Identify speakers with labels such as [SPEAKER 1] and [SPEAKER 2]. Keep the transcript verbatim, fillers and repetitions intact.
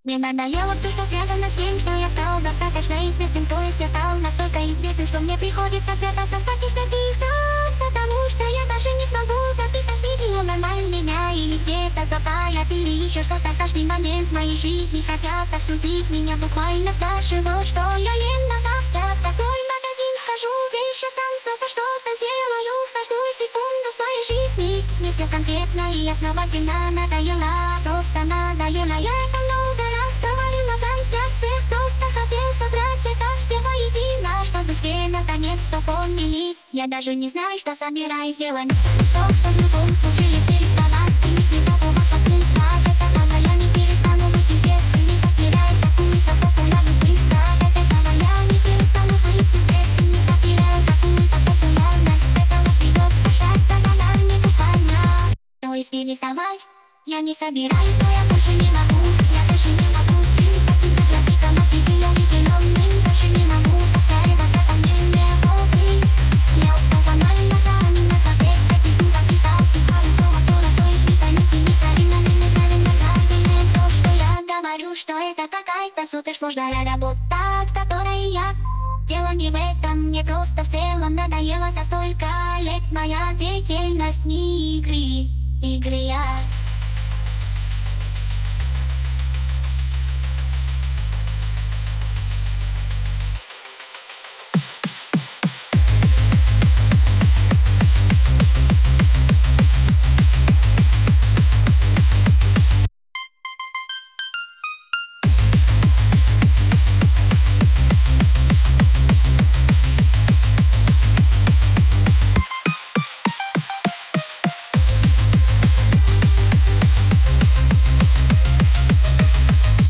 [SPEAKER 1] Мне надоело все, что связано с тем, что я стал достаточно известным. То есть я стал настолько известным, что мне приходится прятаться в каких-то тикток, потому что я даже не смогу записать видео нормально меня. Или где-то запаят, или еще что-то. Каждый момент в моей жизни хотят обсудить меня. Буквально спрашивают, что я ем на завтрак. В такой магазин хожу, где еще там просто что-то делаю в каждую секунду своей жизни. Мне все конкретно и ясно, снова надоело, просто надоело. Я это много раз говорил на трансляциях, просто хотел собрать это все воедино, чтобы все наконец-то поняли. Я даже не знаю, что собираюсь делать. Что, что в любом случае переставать стремить никакого смысла от этого. Я не перестану быть известным и потеряю какую-то популярность быстро. От этого я не перестану быть известным и потеряю какую-то популярность. С этого придется ждать до банальной буквально. То есть переставать я не собираюсь, но я больше не могу. Я больше не могу стримить таким графиком определенным. Больше не могу постаиваться ко мне не хобби. Я устал банально банально смотреть с этих графиков. Впихаю то мотора, то есть не поймите неправильно, неправильно, правильно то, что я говорю, что это какая-то суперсложная работа, от которой я... Дело не в этом, мне просто в целом надоело за столько лет моя деятельность. Не игры, игры я